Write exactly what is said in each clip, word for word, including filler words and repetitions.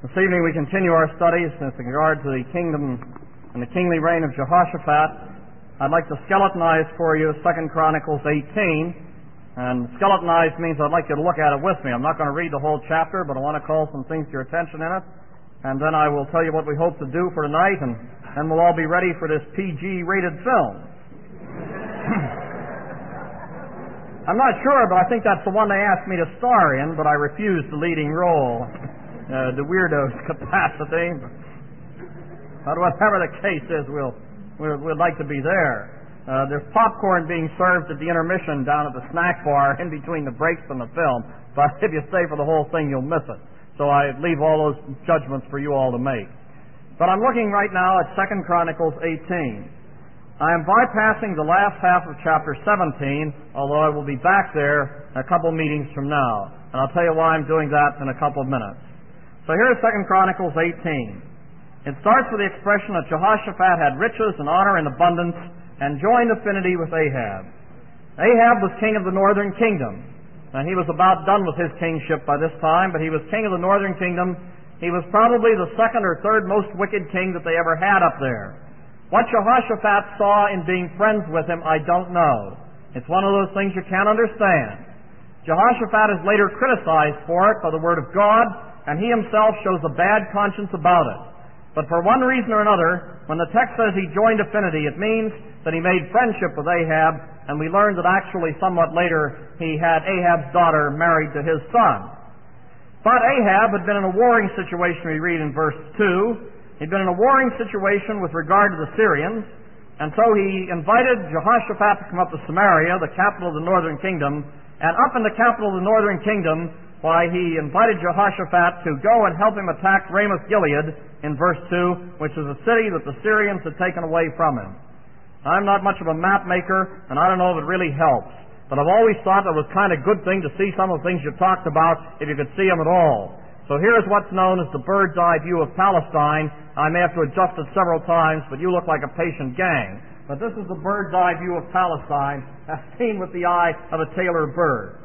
This evening we continue our studies with regard to the kingdom and the kingly reign of Jehoshaphat. I'd like to skeletonize for you Second Chronicles eighteen. And skeletonize means I'd like you to look at it with me. I'm not going to read the whole chapter, but I want to call some things to your attention in it. And then I will tell you what we hope to do for tonight, and then we'll all be ready for this P G rated film. I'm not sure, but I think that's the one they asked me to star in, but I refused the leading role. Uh, the weirdo's capacity. But whatever the case is, we'll, we'll, we'd like to be there. Uh, there's popcorn being served at the intermission down at the snack bar in between the breaks from the film, but if you stay for the whole thing, you'll miss it. So I leave all those judgments for you all to make. But I'm looking right now at Second Chronicles eighteen. I am bypassing the last half of chapter seventeen, although I will be back there a couple meetings from now. And I'll tell you why I'm doing that in a couple of minutes. So here's Second Chronicles eighteen. It starts with the expression that Jehoshaphat had riches and honor and abundance and joined affinity with Ahab. Ahab was king of the northern kingdom. Now, he was about done with his kingship by this time, but he was king of the northern kingdom. He was probably the second or third most wicked king that they ever had up there. What Jehoshaphat saw in being friends with him, I don't know. It's one of those things you can't understand. Jehoshaphat is later criticized for it by the word of God, and he himself shows a bad conscience about it. But for one reason or another, when the text says he joined affinity, it means that he made friendship with Ahab, and we learned that actually somewhat later he had Ahab's daughter married to his son. But Ahab had been in a warring situation, we read in verse two. He'd been in a warring situation with regard to the Syrians, and so he invited Jehoshaphat to come up to Samaria, the capital of the northern kingdom, and up in the capital of the northern kingdom, why he invited Jehoshaphat to go and help him attack Ramoth-Gilead in verse two, which is a city that the Syrians had taken away from him. I'm not much of a map maker, and I don't know if it really helps, but I've always thought it was kind of a good thing to see some of the things you talked about if you could see them at all. So here's what's known as the bird's eye view of Palestine. I may have to adjust it several times, but you look like a patient gang. But this is the bird's eye view of Palestine, as seen with the eye of a tailor bird.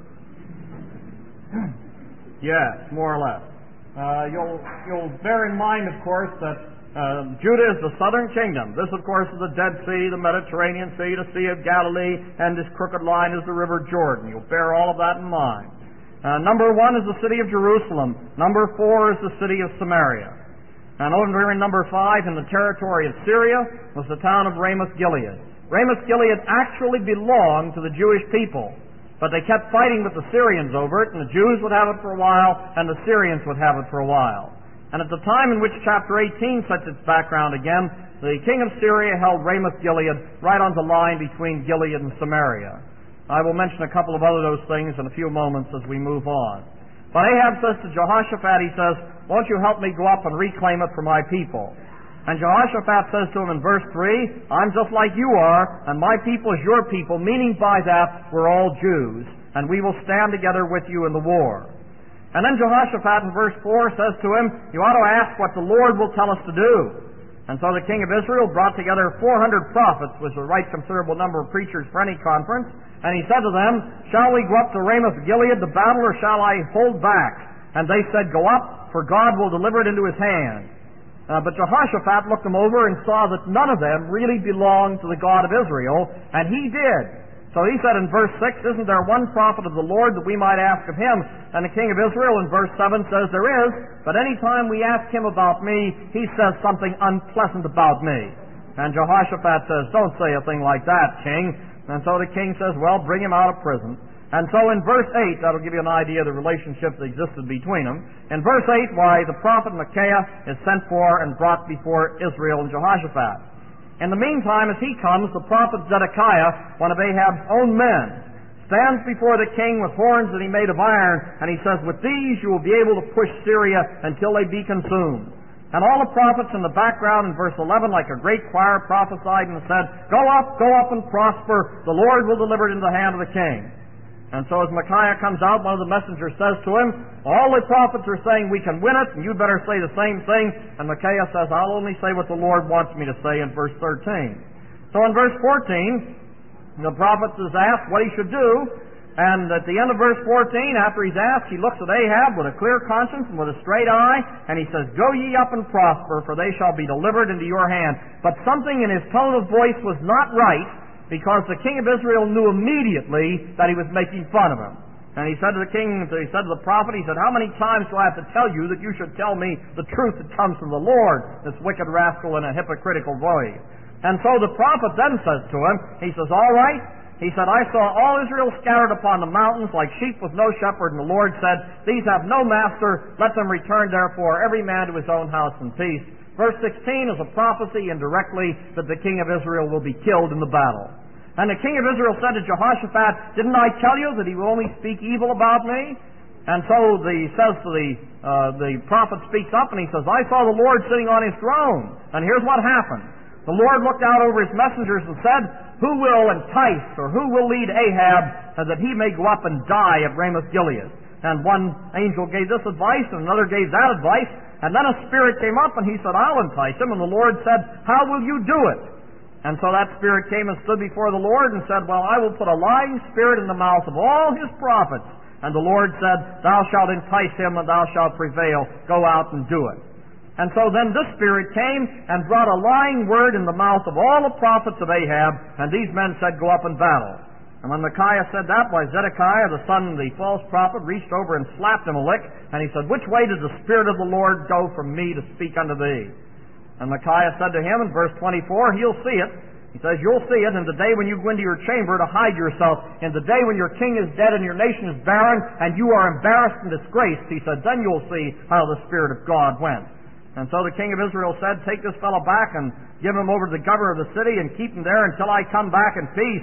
Yes, more or less. Uh, you'll, you'll bear in mind, of course, that uh, Judah is the southern kingdom. This, of course, is the Dead Sea, the Mediterranean Sea, the Sea of Galilee, and this crooked line is the River Jordan. You'll bear all of that in mind. Uh, number one is the city of Jerusalem. Number four is the city of Samaria. And over in number five, in the territory of Syria, was the town of Ramoth-Gilead. Ramoth-Gilead actually belonged to the Jewish people, but they kept fighting with the Syrians over it, and the Jews would have it for a while, and the Syrians would have it for a while. And at the time in which chapter eighteen sets its background again, the king of Syria held Ramoth-Gilead right on the line between Gilead and Samaria. I will mention a couple of other those things in a few moments as we move on. But Ahab says to Jehoshaphat, he says, won't you help me go up and reclaim it for my people? And Jehoshaphat says to him in verse three, I'm just like you are, and my people is your people, meaning by that we're all Jews, and we will stand together with you in the war. And then Jehoshaphat in verse four says to him, you ought to ask what the Lord will tell us to do. And so the king of Israel brought together four hundred prophets, which was a right considerable number of preachers for any conference, and he said to them, shall we go up to Ramoth-Gilead to battle, or shall I hold back? And they said, go up, for God will deliver it into his hand. Uh, but Jehoshaphat looked them over and saw that none of them really belonged to the God of Israel, and he did. So he said in verse six, isn't there one prophet of the Lord that we might ask of him? And the king of Israel in verse seven says, there is, but any time we ask him about me, he says something unpleasant about me. And Jehoshaphat says, don't say a thing like that, king. And so the king says, well, bring him out of prison. And so in verse eight, that'll give you an idea of the relationship that existed between them. In verse eight, why, the prophet Micaiah is sent for and brought before Israel and Jehoshaphat. In the meantime, as he comes, the prophet Zedekiah, one of Ahab's own men, stands before the king with horns that he made of iron, and he says, with these you will be able to push Syria until they be consumed. And all the prophets in the background in verse eleven, like a great choir, prophesied and said, go up, go up and prosper. The Lord will deliver it into the hand of the king. And so as Micaiah comes out, one of the messengers says to him, all the prophets are saying we can win it, and you better say the same thing. And Micaiah says, I'll only say what the Lord wants me to say in verse thirteen. So in verse fourteen, the prophet is asked what he should do, And at the end of verse fourteen, after he's asked, he looks at Ahab with a clear conscience and with a straight eye, and he says, "Go ye up and prosper, for they shall be delivered into your hand." But something in his tone of voice was not right, because the king of Israel knew immediately that he was making fun of him. And he said to the king, he said to the prophet, he said, "How many times do I have to tell you that you should tell me the truth that comes from the Lord, this wicked rascal in a hypocritical voice?" And so the prophet then says to him, he says, "All right." He said, "I saw all Israel scattered upon the mountains like sheep with no shepherd, and the Lord said, These have no master, let them return therefore every man to his own house in peace." Verse sixteen is a prophecy indirectly that the king of Israel will be killed in the battle. And the king of Israel said to Jehoshaphat, "Didn't I tell you that he will only speak evil about me?" And so the says to the uh, the prophet speaks up and he says, "I saw the Lord sitting on his throne." And here's what happened. The Lord looked out over his messengers and said, "Who will entice or who will lead Ahab so that he may go up and die at Ramoth Gilead?" And one angel gave this advice and another gave that advice. And then a spirit came up and he said, "I'll entice him." And the Lord said, "How will you do it?" And so that spirit came and stood before the Lord and said, "Well, I will put a lying spirit in the mouth of all his prophets." And the Lord said, "Thou shalt entice him and thou shalt prevail. Go out and do it." And so then this spirit came and brought a lying word in the mouth of all the prophets of Ahab, and these men said, "Go up and battle." And when Micaiah said that, why, Zedekiah, the son of the false prophet, reached over and slapped him a lick, and he said, "Which way did the Spirit of the Lord go from me to speak unto thee?" And Micaiah said to him in verse twenty-four, "He'll see it." He says, "You'll see it in the day when you go into your chamber to hide yourself, in the day when your king is dead and your nation is barren, and you are embarrassed and disgraced." He said, "Then you'll see how the Spirit of God went." And so the king of Israel said, "Take this fellow back and give him over to the governor of the city and keep him there until I come back in peace."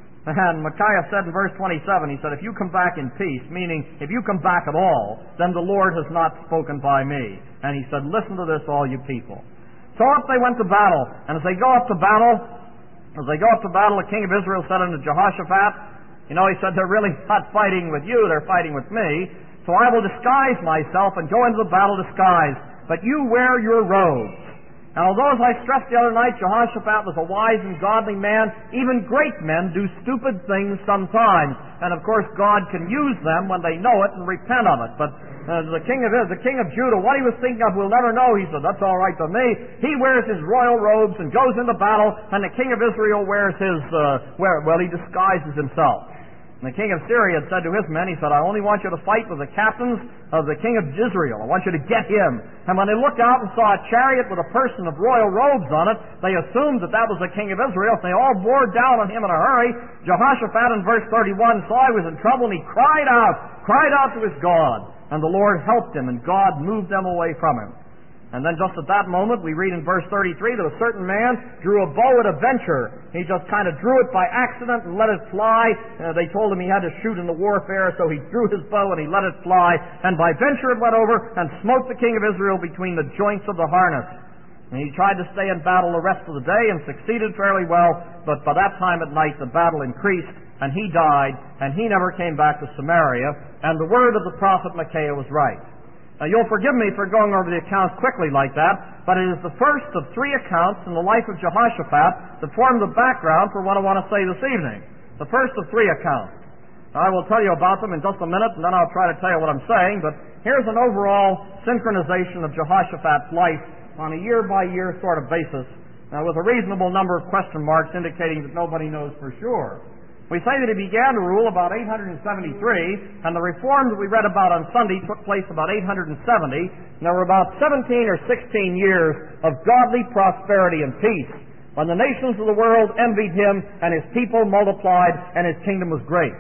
And Micaiah said in verse twenty-seven, he said, "If you come back in peace," meaning if you come back at all, "then the Lord has not spoken by me." And he said, "Listen to this, all you people." So up they went to battle, and as they go up to battle, as they go up to battle, the king of Israel said unto Jehoshaphat, you know, he said, "They're really not fighting with you, they're fighting with me. So I will disguise myself and go into the battle disguised. But you wear your robes." And although, as I stressed the other night, Jehoshaphat was a wise and godly man, even great men do stupid things sometimes. And of course, God can use them when they know it and repent of it. But uh, the king of the king of Judah, what he was thinking of, we'll never know. He said, "That's all right to me." He wears his royal robes and goes into battle, and the king of Israel wears his, uh, wear, well, he disguises himself. And the king of Syria had said to his men, he said, "I only want you to fight with the captains of the king of Israel. I want you to get him." And when they looked out and saw a chariot with a person of royal robes on it, they assumed that that was the king of Israel, and they all bore down on him in a hurry. Jehoshaphat in verse thirty-one saw he was in trouble, and he cried out, cried out to his God. And the Lord helped him, and God moved them away from him. And then just at that moment, we read in verse thirty-three that a certain man drew a bow at a venture. He just kind of drew it by accident and let it fly. Uh, they told him he had to shoot in the warfare, so he drew his bow and he let it fly. And by venture it went over and smote the king of Israel between the joints of the harness. And he tried to stay in battle the rest of the day and succeeded fairly well, but by that time at night the battle increased, and he died, and he never came back to Samaria, and the word of the prophet Micaiah was right. Now, you'll forgive me for going over the accounts quickly like that, but it is the first of three accounts in the life of Jehoshaphat that form the background for what I want to say this evening. The first of three accounts. Now, I will tell you about them in just a minute, and then I'll try to tell you what I'm saying, but here's an overall synchronization of Jehoshaphat's life on a year-by-year sort of basis, uh, with a reasonable number of question marks indicating that nobody knows for sure. We say that he began to rule about eight hundred seventy-three, and the reforms that we read about on Sunday took place about eight hundred seventy, and there were about seventeen or sixteen years of godly prosperity and peace, when the nations of the world envied him, and his people multiplied, and his kingdom was great.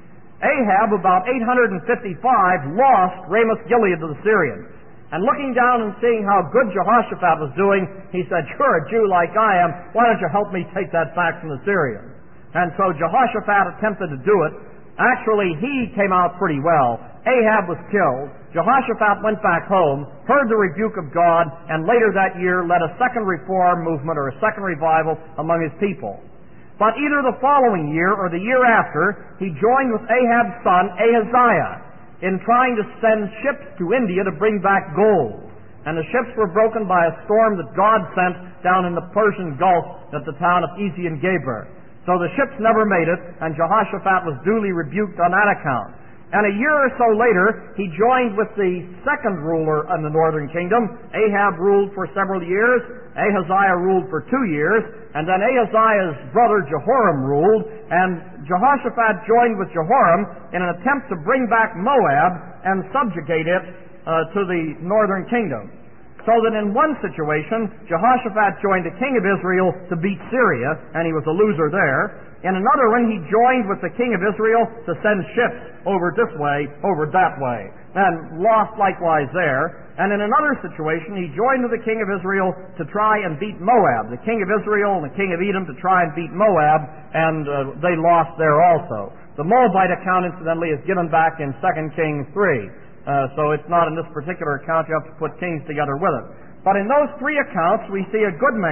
Ahab, about eight hundred fifty-five, lost Ramoth Gilead to the Syrians. And looking down and seeing how good Jehoshaphat was doing, he said, "You're a Jew like I am. Why don't you help me take that back from the Syrians?" And so Jehoshaphat attempted to do it. Actually, he came out pretty well. Ahab was killed. Jehoshaphat went back home, heard the rebuke of God, and later that year led a second reform movement or a second revival among his people. But either the following year or the year after, he joined with Ahab's son Ahaziah in trying to send ships to India to bring back gold. And the ships were broken by a storm that God sent down in the Persian Gulf at the town of Ezion-Geber. So the ships never made it, and Jehoshaphat was duly rebuked on that account. And a year or so later, he joined with the second ruler in the northern kingdom. Ahab ruled for several years. Ahaziah ruled for two years. And then Ahaziah's brother Jehoram ruled. And Jehoshaphat joined with Jehoram in an attempt to bring back Moab and subjugate it uh, to the northern kingdom. So that in one situation, Jehoshaphat joined the king of Israel to beat Syria, and he was a loser there. In another one, he joined with the king of Israel to send ships over this way, over that way, and lost likewise there. And in another situation, he joined with the king of Israel to try and beat Moab. The king of Israel and the king of Edom to try and beat Moab, and uh, they lost there also. The Moabite account, incidentally, is given back in Second Kings three. Uh, so it's not in this particular account. You have to put kings together with it. But in those three accounts, we see a good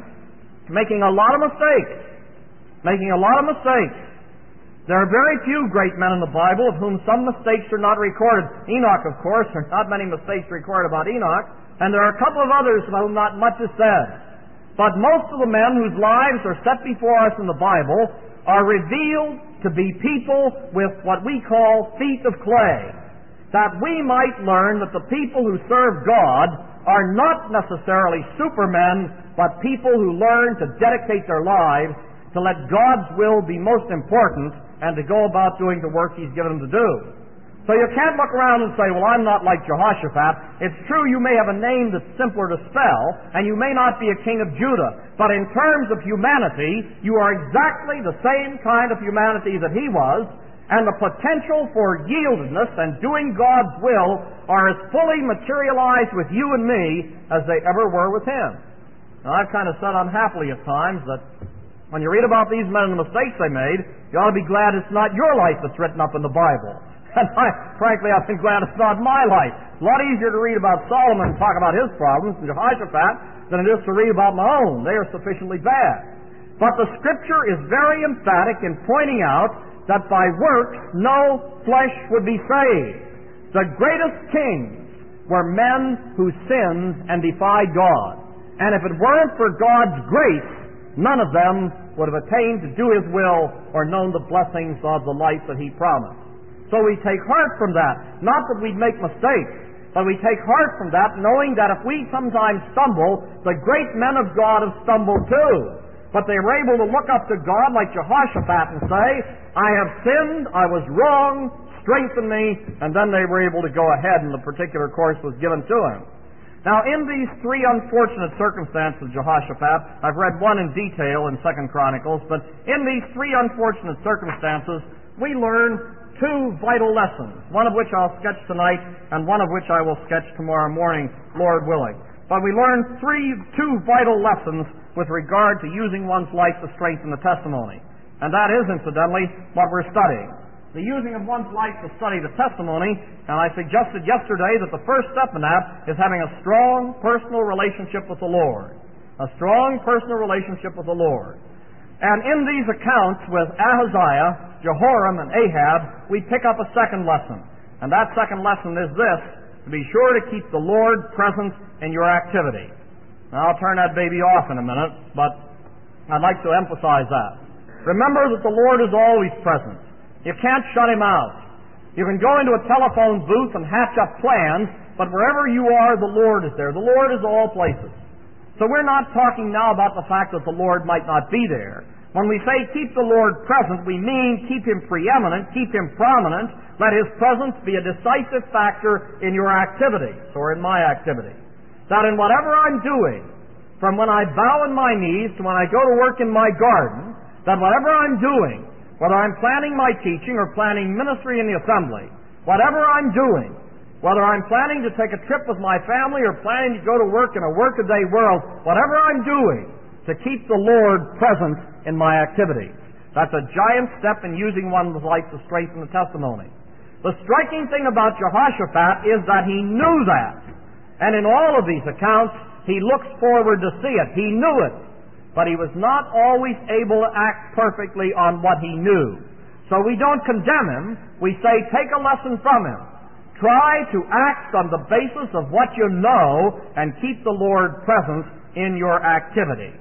man making a lot of mistakes. Making a lot of mistakes. There are very few great men in the Bible of whom some mistakes are not recorded. Enoch, of course, there are not many mistakes recorded about Enoch, and there are a couple of others about whom not much is said. But most of the men whose lives are set before us in the Bible are revealed to be people with what we call feet of clay, that we might learn that the people who serve God are not necessarily supermen, but people who learn to dedicate their lives to let God's will be most important and to go about doing the work He's given them to do. So you can't look around and say, well, I'm not like Jehoshaphat. It's true you may have a name that's simpler to spell, and you may not be a king of Judah, but in terms of humanity, you are exactly the same kind of humanity that he was, and the potential for yieldedness and doing God's will are as fully materialized with you and me as they ever were with him. Now, I've kind of said unhappily at times that when you read about these men and the mistakes they made, you ought to be glad it's not your life that's written up in the Bible. And I, frankly, I've been glad it's not my life. It's a lot easier to read about Solomon and talk about his problems and Jehoshaphat than it is to read about my own. They are sufficiently bad. But the Scripture is very emphatic in pointing out that by works no flesh would be saved. The greatest kings were men who sinned and defied God. And if it weren't for God's grace, none of them would have attained to do His will or known the blessings of the life that He promised. So we take heart from that. Not that we make mistakes, but we take heart from that knowing that if we sometimes stumble, the great men of God have stumbled too. But they were able to look up to God like Jehoshaphat and say, I have sinned, I was wrong, strengthen me, and then they were able to go ahead and the particular course was given to him. Now, in these three unfortunate circumstances of Jehoshaphat, I've read one in detail in Second Chronicles, but in these three unfortunate circumstances, we learn two vital lessons, one of which I'll sketch tonight, and one of which I will sketch tomorrow morning, Lord willing. But we learn three, two vital lessons with regard to using one's life to strengthen the testimony. And that is, incidentally, what we're studying. The using of one's life to study the testimony, and I suggested yesterday that the first step in that is having a strong personal relationship with the Lord. A strong personal relationship with the Lord. And in these accounts with Ahaziah, Jehoram, and Ahab, we pick up a second lesson. And that second lesson is this: to be sure to keep the Lord present in your activity. Now, I'll turn that baby off in a minute, but I'd like to emphasize that. Remember that the Lord is always present. You can't shut Him out. You can go into a telephone booth and hatch up plans, but wherever you are, the Lord is there. The Lord is all places. So we're not talking now about the fact that the Lord might not be there. When we say keep the Lord present, we mean keep Him preeminent, keep Him prominent, let His presence be a decisive factor in your activities, or in my activity. That in whatever I'm doing, from when I bow on my knees to when I go to work in my garden, that whatever I'm doing, whether I'm planning my teaching or planning ministry in the assembly, whatever I'm doing, whether I'm planning to take a trip with my family or planning to go to work in a workaday world, whatever I'm doing, to keep the Lord present in my activities. That's a giant step in using one's life to strengthen the testimony. The striking thing about Jehoshaphat is that he knew that. And in all of these accounts, he looks forward to see it. He knew it. But he was not always able to act perfectly on what he knew. So we don't condemn him. We say, take a lesson from him. Try to act on the basis of what you know and keep the Lord present in your activity.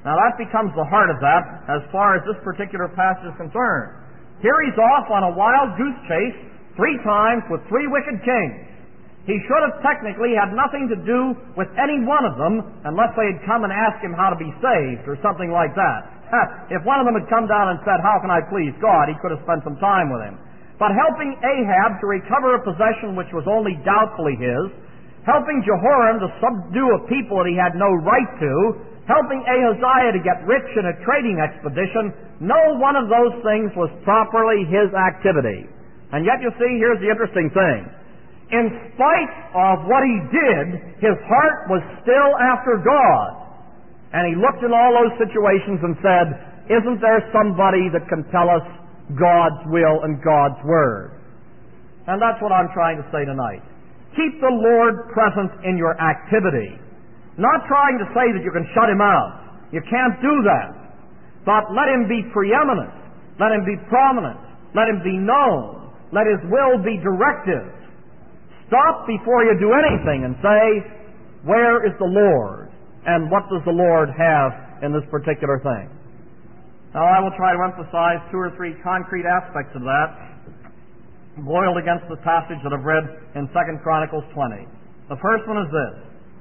Now that becomes the heart of that as far as this particular passage is concerned. Here he's off on a wild goose chase three times with three wicked kings. He should have technically had nothing to do with any one of them unless they had come and asked him how to be saved or something like that. If one of them had come down and said, "How can I please God?" he could have spent some time with him. But helping Ahab to recover a possession which was only doubtfully his, helping Jehoram to subdue a people that he had no right to, helping Ahaziah to get rich in a trading expedition, no one of those things was properly his activity. And yet, you see, here's the interesting thing. In spite of what he did, his heart was still after God. And he looked in all those situations and said, "Isn't there somebody that can tell us God's will and God's Word?" And that's what I'm trying to say tonight. Keep the Lord present in your activity. Not trying to say that you can shut Him out. You can't do that. But let Him be preeminent. Let Him be prominent. Let Him be known. Let His will be directive. Stop before you do anything and say, "Where is the Lord? And what does the Lord have in this particular thing?" Now I will try to emphasize two or three concrete aspects of that, boiled against the passage that I've read in Second Chronicles twenty. The first one is this.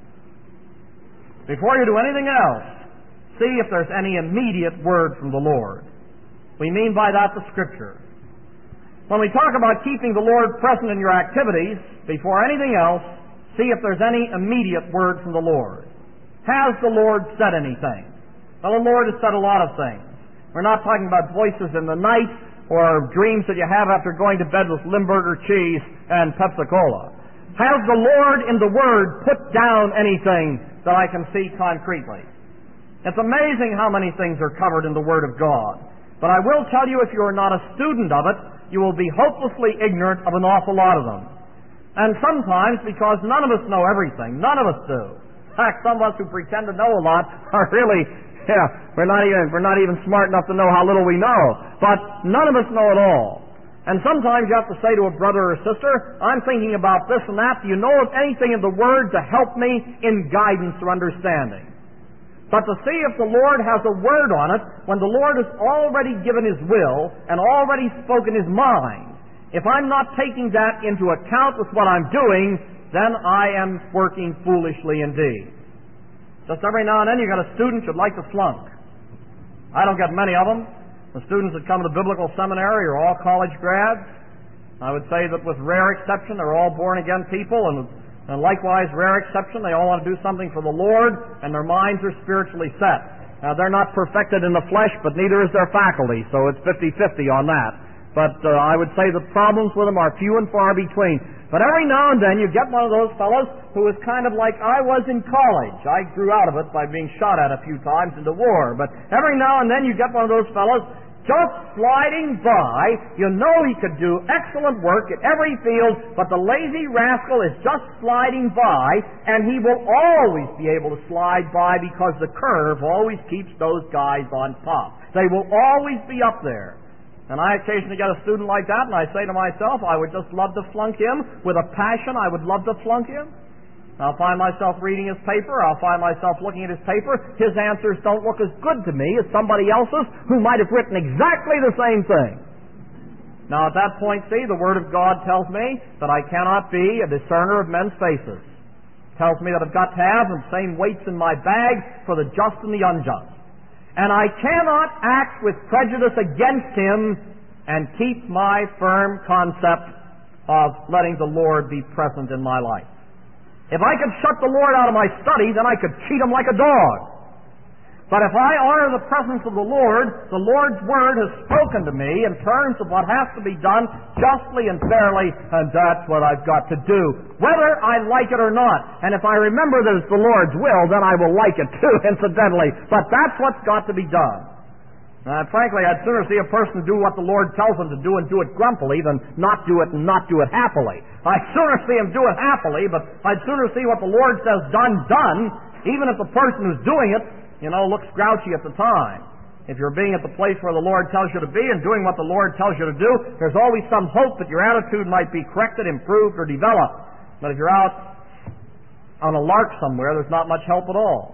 Before you do anything else, see if there's any immediate word from the Lord. We mean by that the Scripture. When we talk about keeping the Lord present in your activities, before anything else, see if there's any immediate word from the Lord. Has the Lord said anything? Well, the Lord has said a lot of things. We're not talking about voices in the night or dreams that you have after going to bed with Limburger cheese and Pepsi-Cola. Has the Lord in the Word put down anything that I can see concretely? It's amazing how many things are covered in the Word of God. But I will tell you, if you are not a student of it, you will be hopelessly ignorant of an awful lot of them. And sometimes, because none of us know everything, none of us do. In fact, some of us who pretend to know a lot are really, yeah, we're not even, we're not even smart enough to know how little we know. But none of us know it all. And sometimes you have to say to a brother or sister, "I'm thinking about this and that. Do you know of anything in the Word to help me in guidance or understanding?" But to see if the Lord has a word on it, when the Lord has already given His will and already spoken His mind, if I'm not taking that into account with what I'm doing, then I am working foolishly indeed. Just every now and then you got a student you'd like to flunk. I don't get many of them. The students that come to the biblical seminary are all college grads. I would say that with rare exception, they're all born-again people, and, and likewise, rare exception, they all want to do something for the Lord, and their minds are spiritually set. Now, they're not perfected in the flesh, but neither is their faculty, so it's fifty-fifty on that. But uh, I would say the problems with them are few and far between. But every now and then you get one of those fellows who is kind of like I was in college. I grew out of it by being shot at a few times in the war. But every now and then you get one of those fellows just sliding by. You know he could do excellent work in every field, but the lazy rascal is just sliding by, and he will always be able to slide by because the curve always keeps those guys on top. They will always be up there. And I occasionally get a student like that, and I say to myself, I would just love to flunk him. With a passion, I would love to flunk him. I'll find myself reading his paper. I'll find myself looking at his paper. His answers don't look as good to me as somebody else's who might have written exactly the same thing. Now, at that point, see, the Word of God tells me that I cannot be a discerner of men's faces. It tells me that I've got to have the same weights in my bag for the just and the unjust. And I cannot act with prejudice against him and keep my firm concept of letting the Lord be present in my life. If I could shut the Lord out of my study, then I could cheat him like a dog. But if I honor the presence of the Lord, the Lord's Word has spoken to me in terms of what has to be done justly and fairly, and that's what I've got to do, whether I like it or not. And if I remember that it's the Lord's will, then I will like it too, incidentally. But that's what's got to be done. Uh, frankly, I'd sooner see a person do what the Lord tells them to do and do it grumpily than not do it and not do it happily. I'd sooner see him do it happily, but I'd sooner see what the Lord says done, done, even if the person who's doing it, you know, looks grouchy at the time. If you're being at the place where the Lord tells you to be and doing what the Lord tells you to do, there's always some hope that your attitude might be corrected, improved, or developed. But if you're out on a lark somewhere, there's not much help at all.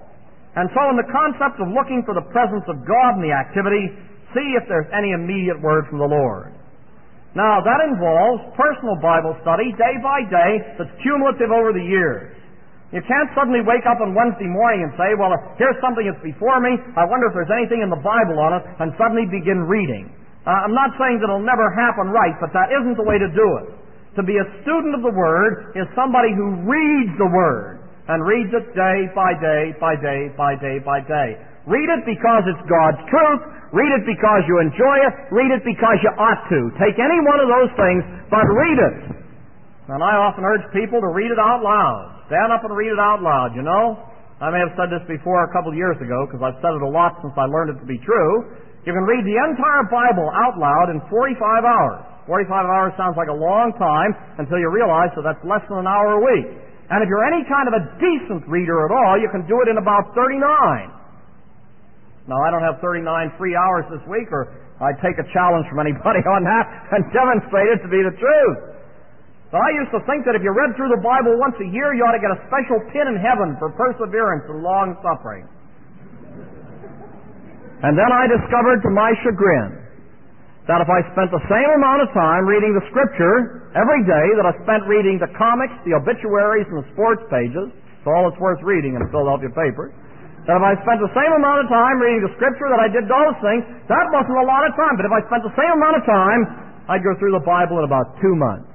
And so in the concept of looking for the presence of God in the activity, see if there's any immediate word from the Lord. Now, that involves personal Bible study day by day that's cumulative over the years. You can't suddenly wake up on Wednesday morning and say, well, here's something that's before me, I wonder if there's anything in the Bible on it, and suddenly begin reading. Uh, I'm not saying that it'll never happen right, but that isn't the way to do it. To be a student of the Word is somebody who reads the Word, and reads it day by day, by day, by day, by day. Read it because it's God's truth. Read it because you enjoy it. Read it because you ought to. Take any one of those things, but read it. And I often urge people to read it out loud. Stand up and read it out loud, you know. I may have said this before a couple of years ago, because I've said it a lot since I learned it to be true. You can read the entire Bible out loud in forty-five hours. forty-five hours sounds like a long time until you realize that that's less than an hour a week. And if you're any kind of a decent reader at all, you can do it in about thirty-nine. Now, I don't have thirty-nine free hours this week, or I'd take a challenge from anybody on that and demonstrate it to be the truth. So I used to think that if you read through the Bible once a year, you ought to get a special pin in heaven for perseverance and long suffering. And then I discovered, to my chagrin, that if I spent the same amount of time reading the Scripture every day that I spent reading the comics, the obituaries, and the sports pages, it's all it's worth reading in the Philadelphia papers, that if I spent the same amount of time reading the Scripture that I did those things, that wasn't a lot of time. But if I spent the same amount of time, I'd go through the Bible in about two months.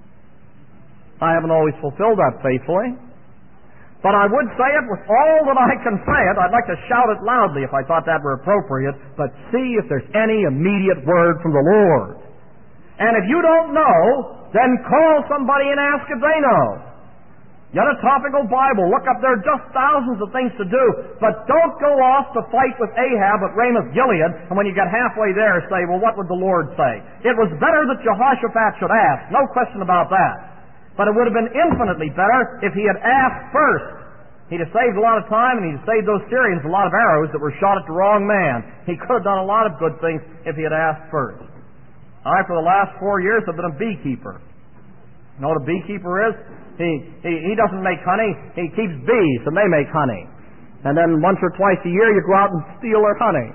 I haven't always fulfilled that faithfully. But I would say it with all that I can say it. I'd like to shout it loudly if I thought that were appropriate. But see if there's any immediate word from the Lord. And if you don't know, then call somebody and ask if they know. Get a topical Bible. Look up. There are just thousands of things to do. But don't go off to fight with Ahab at Ramoth Gilead, and when you get halfway there, say, well, what would the Lord say? It was better that Jehoshaphat should ask. No question about that. But it would have been infinitely better if he had asked first. He'd have saved a lot of time, and he'd have saved those Syrians a lot of arrows that were shot at the wrong man. He could have done a lot of good things if he had asked first. I, for the last four years, have been a beekeeper. You know what a beekeeper is? He, he, he doesn't make honey. He keeps bees, and they make honey. And then once or twice a year, you go out and steal their honey.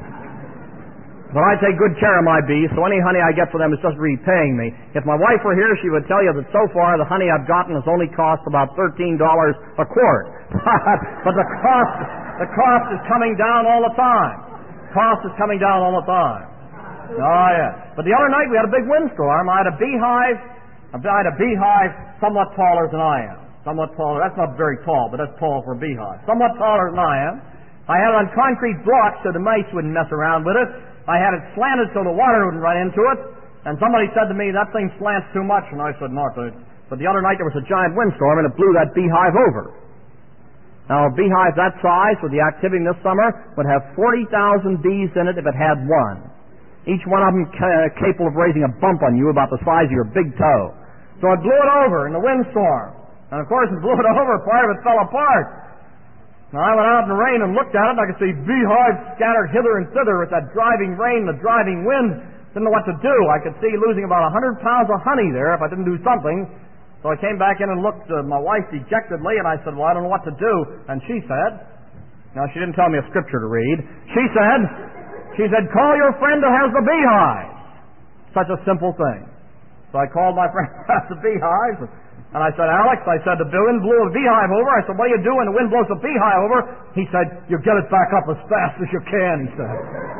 But I take good care of my bees, so any honey I get for them is just repaying me. If my wife were here, she would tell you that so far the honey I've gotten has only cost about thirteen dollars a quart. But the cost, the cost is coming down all the time. Cost is coming down all the time. Oh, yeah. But the other night we had a big windstorm. I had a beehive. I had a beehive somewhat taller than I am. Somewhat taller. That's not very tall, but that's tall for a beehive. Somewhat taller than I am. I had it on concrete blocks so the mice wouldn't mess around with it. I had it slanted so the water wouldn't run into it. And somebody said to me, that thing slants too much. And I said, no. But the other night there was a giant windstorm and it blew that beehive over. Now a beehive that size with the activity this summer would have forty thousand bees in it if it had one. Each one of them ca- capable of raising a bump on you about the size of your big toe. So it blew it over in the windstorm. And of course it blew it over, part of it fell apart. Now, I went out in the rain and looked at it, and I could see beehives scattered hither and thither with that driving rain, the driving wind. Didn't know what to do. I could see losing about a hundred pounds of honey there if I didn't do something. So I came back in and looked at my wife dejectedly, and I said, well, I don't know what to do. And she said, now she didn't tell me a scripture to read. She said, she said, call your friend who has the beehives. Such a simple thing. So I called my friend who has the beehives, and I said, Alex, I said, the wind blew a beehive over. I said, what do you do when the wind blows a beehive over? He said, you get it back up as fast as you can, he said.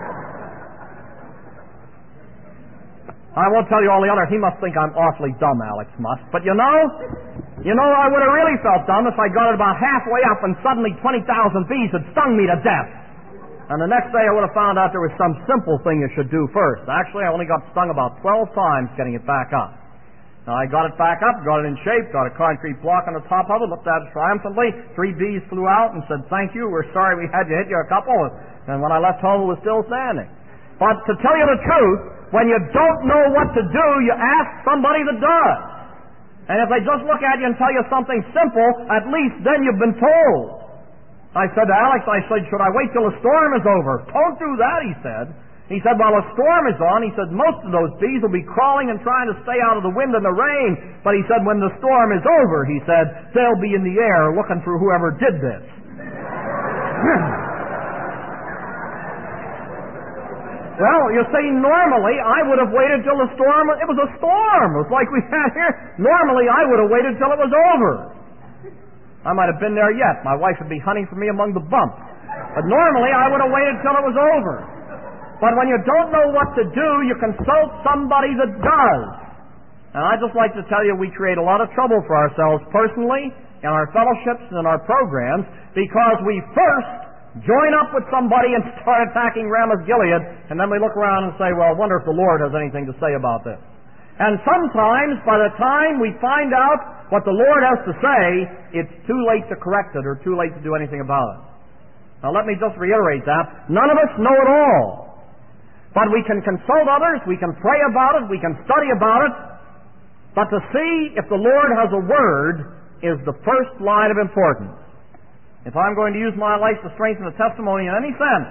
I won't tell you all the other. He must think I'm awfully dumb, Alex must. But you know, you know, I would have really felt dumb if I got it about halfway up and suddenly twenty thousand bees had stung me to death. And the next day I would have found out there was some simple thing you should do first. Actually, I only got stung about twelve times getting it back up. Now, I got it back up, got it in shape, got a concrete block on the top of it, looked at it triumphantly. Three bees flew out and said, thank you, we're sorry we had to hit you a couple. And when I left home, it was still standing. But to tell you the truth, when you don't know what to do, you ask somebody that does. And if they just look at you and tell you something simple, at least then you've been told. I said to Alex, I said, should I wait till the storm is over? Don't do that, he said. He said, while a storm is on, he said, most of those bees will be crawling and trying to stay out of the wind and the rain. But he said, when the storm is over, he said, they'll be in the air looking for whoever did this. Well, you see, normally I would have waited till the storm, it was a storm. It was like we had here. Normally I would have waited till it was over. I might have been there yet. My wife would be hunting for me among the bumps. But normally I would have waited till it was over. But when you don't know what to do, you consult somebody that does. And I'd just like to tell you we create a lot of trouble for ourselves personally, in our fellowships and in our programs, because we first join up with somebody and start attacking Ramoth Gilead, and then we look around and say, well, I wonder if the Lord has anything to say about this. And sometimes, by the time we find out what the Lord has to say, it's too late to correct it or too late to do anything about it. Now let me just reiterate that. None of us know it all. But we can consult others, we can pray about it, we can study about it, but to see if the Lord has a word is the first line of importance. If I'm going to use my life to strengthen the testimony in any sense,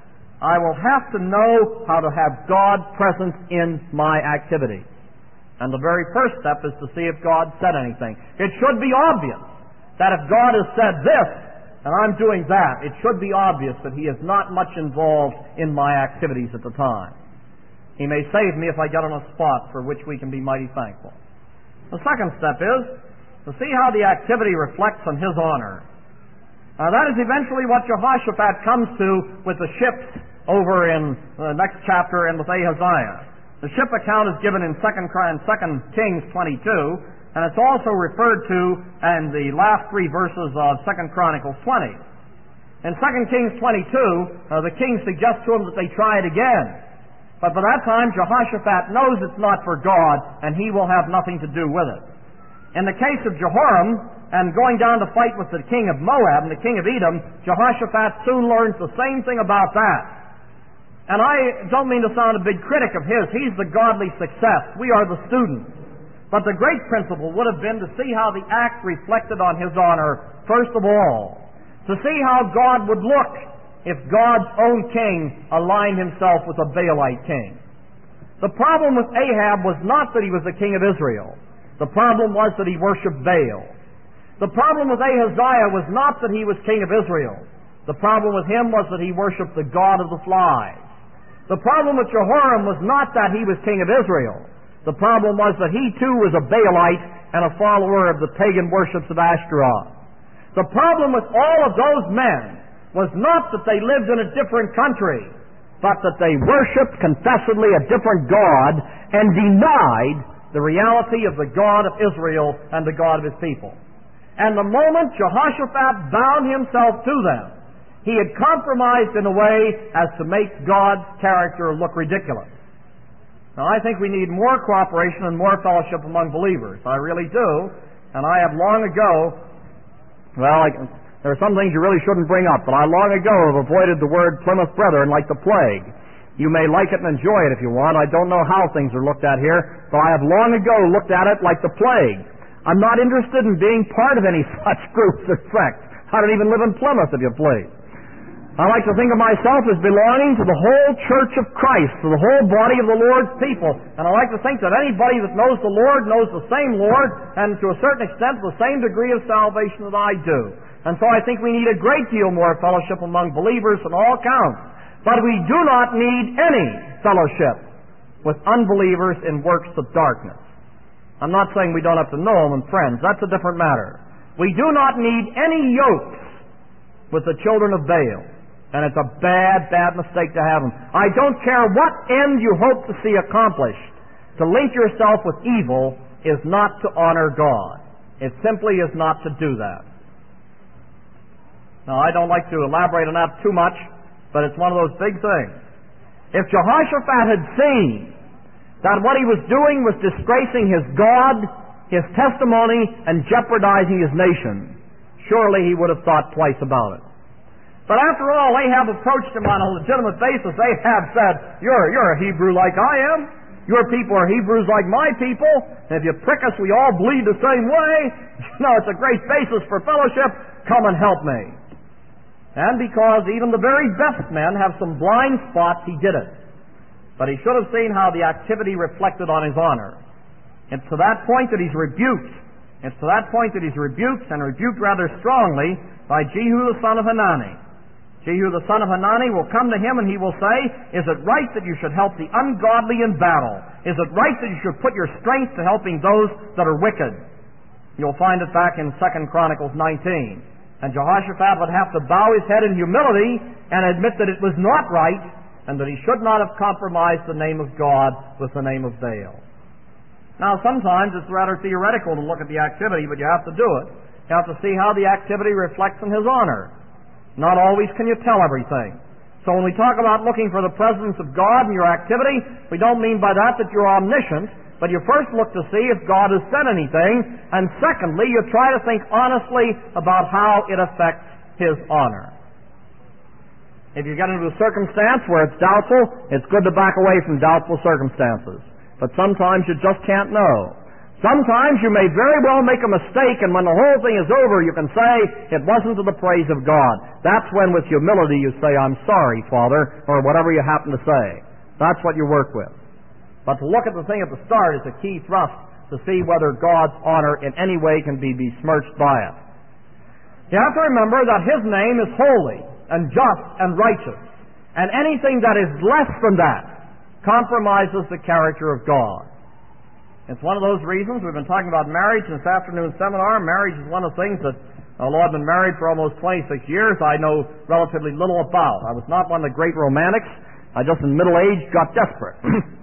I will have to know how to have God present in my activity. And the very first step is to see if God said anything. It should be obvious that if God has said this, and I'm doing that, it should be obvious that He is not much involved in my activities at the time. He may save me if I get on a spot for which we can be mighty thankful. The second step is to see how the activity reflects on His honor. Now that is eventually what Jehoshaphat comes to with the ships over in the next chapter and with Ahaziah. The ship account is given in Second Kings twenty-two, and it's also referred to in the last three verses of Second Chronicles twenty. In Second Kings twenty-two, uh, the king suggests to him that they try it again. But by that time, Jehoshaphat knows it's not for God, and he will have nothing to do with it. In the case of Jehoram, and going down to fight with the king of Moab and the king of Edom, Jehoshaphat soon learns the same thing about that. And I don't mean to sound a big critic of his. He's the godly success. We are the students. But the great principle would have been to see how the act reflected on his honor, first of all. To see how God would look if God's own king aligned himself with a Baalite king. The problem with Ahab was not that he was the king of Israel. The problem was that he worshipped Baal. The problem with Ahaziah was not that he was king of Israel. The problem with him was that he worshipped the god of the flies. The problem with Jehoram was not that he was king of Israel. The problem was that he too was a Baalite and a follower of the pagan worships of Ashtaroth. The problem with all of those men was not that they lived in a different country, but that they worshipped confessedly a different God and denied the reality of the God of Israel and the God of His people. And the moment Jehoshaphat bound himself to them, he had compromised in a way as to make God's character look ridiculous. Now, I think we need more cooperation and more fellowship among believers. I really do. And I have long ago, well, I, there are some things you really shouldn't bring up, but I long ago have avoided the word Plymouth Brethren like the plague. You may like it and enjoy it if you want. I don't know how things are looked at here, but I have long ago looked at it like the plague. I'm not interested in being part of any such groups or sects. I don't even live in Plymouth, if you please. I like to think of myself as belonging to the whole Church of Christ, to the whole body of the Lord's people. And I like to think that anybody that knows the Lord knows the same Lord, and to a certain extent the same degree of salvation that I do. And so I think we need a great deal more fellowship among believers on all counts. But we do not need any fellowship with unbelievers in works of darkness. I'm not saying we don't have to know them and friends. That's a different matter. We do not need any yokes with the children of Baal. And it's a bad, bad mistake to have them. I don't care what end you hope to see accomplished. To link yourself with evil is not to honor God. It simply is not to do that. Now, I don't like to elaborate on that too much, but it's one of those big things. If Jehoshaphat had seen that what he was doing was disgracing his God, his testimony, and jeopardizing his nation, surely he would have thought twice about it. But after all, Ahab approached him on a legitimate basis. Ahab said, you're, you're a Hebrew like I am. Your people are Hebrews like my people. And if you prick us, we all bleed the same way. You know, it's a great basis for fellowship. Come and help me. And because even the very best men have some blind spots, he did it. But he should have seen how the activity reflected on his honor. It's to that point that he's rebuked. It's to that point that he's rebuked, and rebuked rather strongly, by Jehu the son of Hanani. Jehu the son of Hanani will come to him and he will say, is it right that you should help the ungodly in battle? Is it right that you should put your strength to helping those that are wicked? You'll find it back in Second Chronicles nineteen. And Jehoshaphat would have to bow his head in humility and admit that it was not right and that he should not have compromised the name of God with the name of Baal. Now, sometimes it's rather theoretical to look at the activity, but you have to do it. You have to see how the activity reflects in his honor. Not always can you tell everything. So when we talk about looking for the presence of God in your activity, we don't mean by that that you're omniscient, but you first look to see if God has said anything, and secondly, you try to think honestly about how it affects his honor. If you get into a circumstance where it's doubtful, it's good to back away from doubtful circumstances. But sometimes you just can't know. Sometimes you may very well make a mistake, and when the whole thing is over, you can say, it wasn't to the praise of God. That's when, with humility, you say, I'm sorry, Father, or whatever you happen to say. That's what you work with. But to look at the thing at the start is a key thrust to see whether God's honor in any way can be besmirched by it. You have to remember that his name is holy and just and righteous, and anything that is less than that compromises the character of God. It's one of those reasons we've been talking about marriage in this afternoon seminar. Marriage is one of the things that, although I've been married for almost twenty-six years, I know relatively little about. I was not one of the great romantics. I just in middle age got desperate.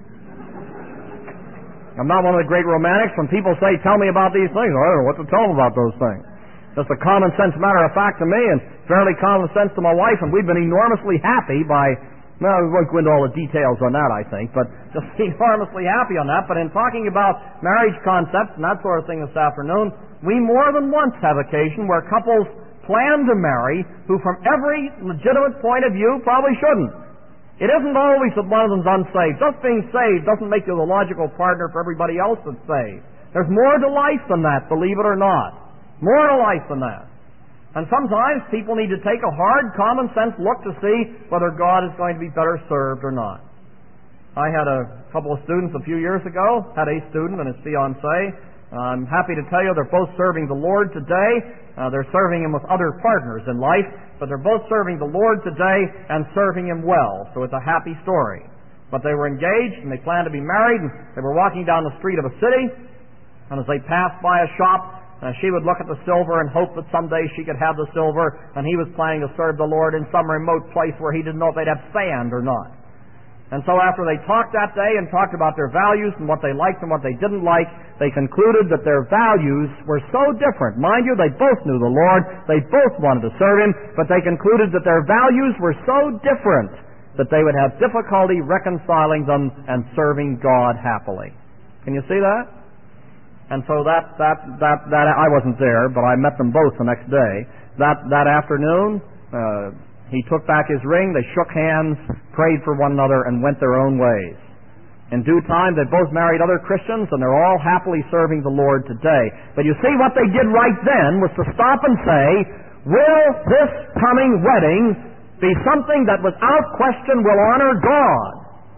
I'm not one of the great romantics. When people say, tell me about these things, I don't know what to tell them about those things. Just a common sense matter of fact to me, and fairly common sense to my wife, and we've been enormously happy by, well, we won't go into all the details on that, I think, but just enormously happy on that. But in talking about marriage concepts and that sort of thing this afternoon, we more than once have occasion where couples plan to marry who from every legitimate point of view probably shouldn't. It isn't always that one of them's unsaved. Just being saved doesn't make you the logical partner for everybody else that's saved. There's more to life than that, believe it or not. More to life than that. And sometimes people need to take a hard, common-sense look to see whether God is going to be better served or not. I had a couple of students a few years ago, had a student and his fiancée. I'm happy to tell you they're both serving the Lord today. Uh, they're serving Him with other partners in life, but they're both serving the Lord today and serving Him well. So it's a happy story. But they were engaged and they planned to be married, and they were walking down the street of a city, and as they passed by a shop, Uh, she would look at the silver and hope that someday she could have the silver, and he was planning to serve the Lord in some remote place where he didn't know if they'd have sand or not. And so after they talked that day and talked about their values and what they liked and what they didn't like, they concluded that their values were so different. Mind you, they both knew the Lord, they both wanted to serve Him, but they concluded that their values were so different that they would have difficulty reconciling them and serving God happily. Can you see that? And so that, that, that, that, I wasn't there, but I met them both the next day. That, that afternoon, uh, he took back his ring, they shook hands, prayed for one another, and went their own ways. In due time, they both married other Christians, and they're all happily serving the Lord today. But you see, what they did right then was to stop and say, will this coming wedding be something that without question will honor God?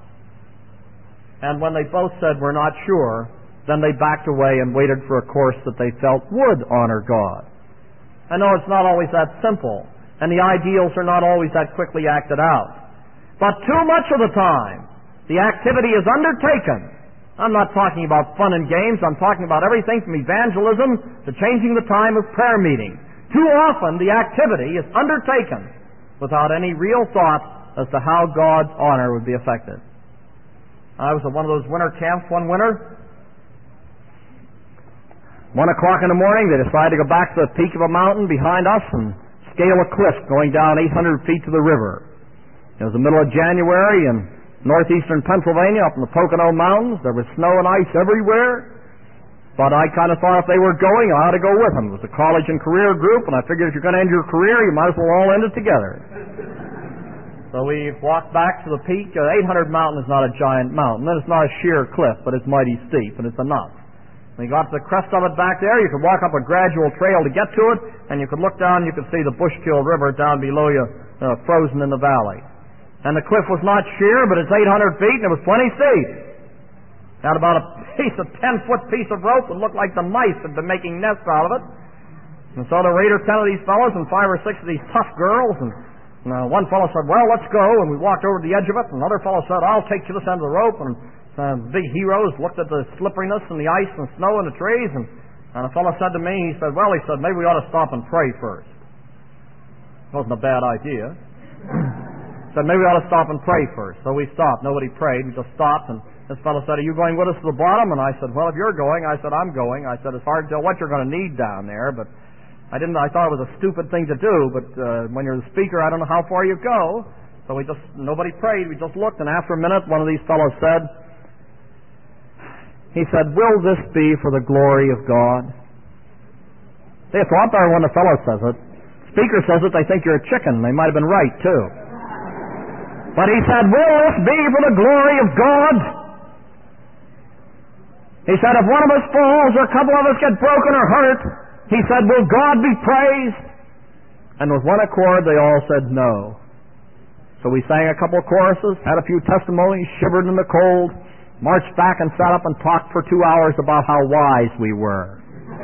And when they both said, we're not sure, then they backed away and waited for a course that they felt would honor God. I know it's not always that simple, and the ideals are not always that quickly acted out. But too much of the time, the activity is undertaken. I'm not talking about fun and games. I'm talking about everything from evangelism to changing the time of prayer meeting. Too often, the activity is undertaken without any real thought as to how God's honor would be affected. I was at one of those winter camps one winter. One o'clock in the morning, they decided to go back to the peak of a mountain behind us and scale a cliff going down eight hundred feet to the river. It was the middle of January in northeastern Pennsylvania, up in the Pocono Mountains. There was snow and ice everywhere. But I kind of thought if they were going, I ought to go with them. It was a college and career group, and I figured if you're going to end your career, you might as well all end it together. So we walked back to the peak. Uh, eight hundred Mountain is not a giant mountain. It's not a sheer cliff, but it's mighty steep, and it's enough. When you got to the crest of it back there, you could walk up a gradual trail to get to it, and you could look down and you could see the Bushkill River down below you, uh, frozen in the valley. And the cliff was not sheer, but it's eight hundred feet, and it was plenty steep. Had about a piece of ten-foot piece of rope that looked like the mice had been making nests out of it. And so there were eight or ten of these fellows and five or six of these tough girls, and Now, one fellow said, well, let's go, and we walked over to the edge of it, and another fellow said, I'll take you to this end of the rope, and uh, the big heroes looked at the slipperiness and the ice and snow and the trees, and, and a fellow said to me, he said, well, he said, maybe we ought to stop and pray first. It wasn't a bad idea. He said, maybe we ought to stop and pray first. So we stopped. Nobody prayed. We just stopped, and this fellow said, are you going with us to the bottom? And I said, well, if you're going, I said, I'm going. I said, it's hard to tell what you're going to need down there, but I didn't. I thought it was a stupid thing to do, but uh, when you're the speaker, I don't know how far you go. So we just, nobody prayed. We just looked, and after a minute, one of these fellows said, he said, will this be for the glory of God? See, it's a lot better when the fellow says it. Speaker says it, they think you're a chicken. They might have been right, too. But he said, will this be for the glory of God? He said, if one of us falls or a couple of us get broken or hurt, he said, will God be praised? And with one accord, they all said no. So we sang a couple of choruses, had a few testimonies, shivered in the cold, marched back and sat up and talked for two hours about how wise we were.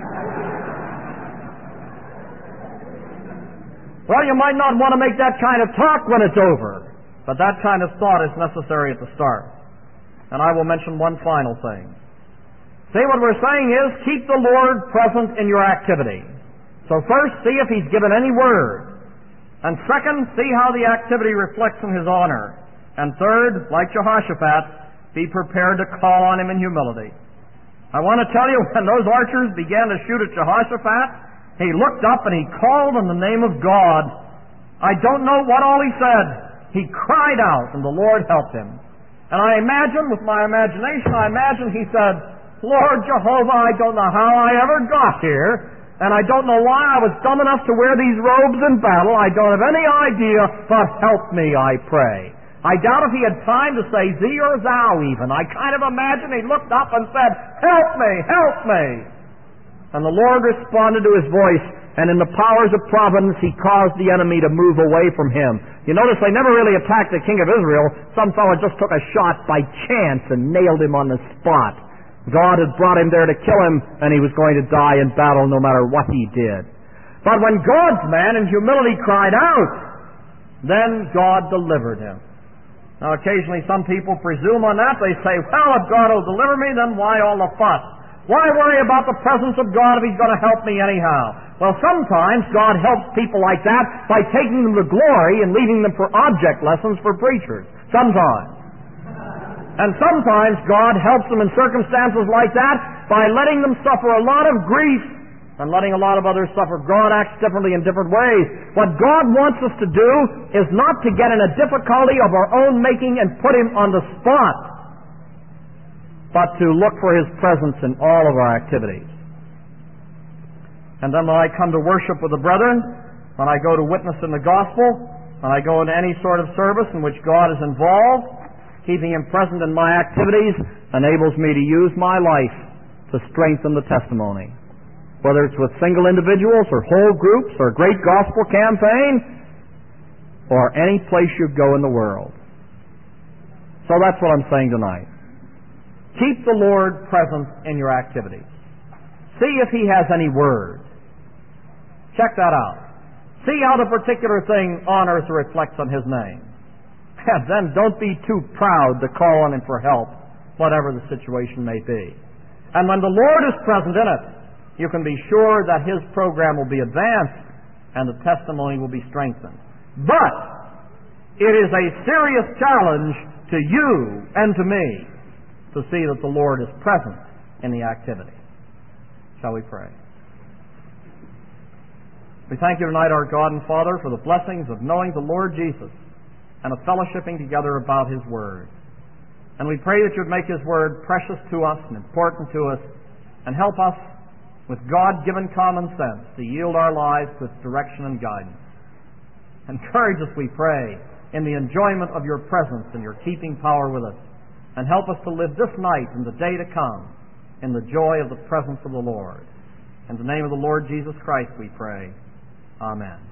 Well, you might not want to make that kind of talk when it's over, but that kind of thought is necessary at the start. And I will mention one final thing. See, what we're saying is, keep the Lord present in your activity. So first, see if He's given any word. And second, see how the activity reflects in His honor. And third, like Jehoshaphat, be prepared to call on Him in humility. I want to tell you, when those archers began to shoot at Jehoshaphat, he looked up and he called in the name of God. I don't know what all he said. He cried out, and the Lord helped him. And I imagine, with my imagination, I imagine he said, Lord Jehovah, I don't know how I ever got here, and I don't know why I was dumb enough to wear these robes in battle. I don't have any idea, but help me, I pray. I doubt if he had time to say thee or thou even. I kind of imagine he looked up and said, help me, help me. And the Lord responded to his voice, and in the powers of providence he caused the enemy to move away from him. You notice they never really attacked the king of Israel. Some fellow just took a shot by chance and nailed him on the spot. God had brought him there to kill him, and he was going to die in battle no matter what he did. But when God's man in humility cried out, then God delivered him. Now occasionally some people presume on that. They say, well, if God will deliver me, then why all the fuss? Why worry about the presence of God if He's going to help me anyhow? Well, sometimes God helps people like that by taking them to glory and leaving them for object lessons for preachers. Sometimes. And sometimes God helps them in circumstances like that by letting them suffer a lot of grief and letting a lot of others suffer. God acts differently in different ways. What God wants us to do is not to get in a difficulty of our own making and put Him on the spot, but to look for His presence in all of our activities. And then when I come to worship with the brethren, when I go to witness in the gospel, when I go into any sort of service in which God is involved, keeping Him present in my activities enables me to use my life to strengthen the testimony. Whether it's with single individuals or whole groups or a great gospel campaign or any place you go in the world. So that's what I'm saying tonight. Keep the Lord present in your activities. See if He has any word. Check that out. See how the particular thing on earth reflects on His name. And then don't be too proud to call on Him for help, whatever the situation may be. And when the Lord is present in it, you can be sure that His program will be advanced and the testimony will be strengthened. But it is a serious challenge to you and to me to see that the Lord is present in the activity. Shall we pray? We thank You tonight, our God and Father, for the blessings of knowing the Lord Jesus and of fellowshipping together about His Word. And we pray that You'd make His Word precious to us and important to us, and help us with God-given common sense to yield our lives to its direction and guidance. Encourage us, we pray, in the enjoyment of Your presence and Your keeping power with us, and help us to live this night and the day to come in the joy of the presence of the Lord. In the name of the Lord Jesus Christ we pray. Amen.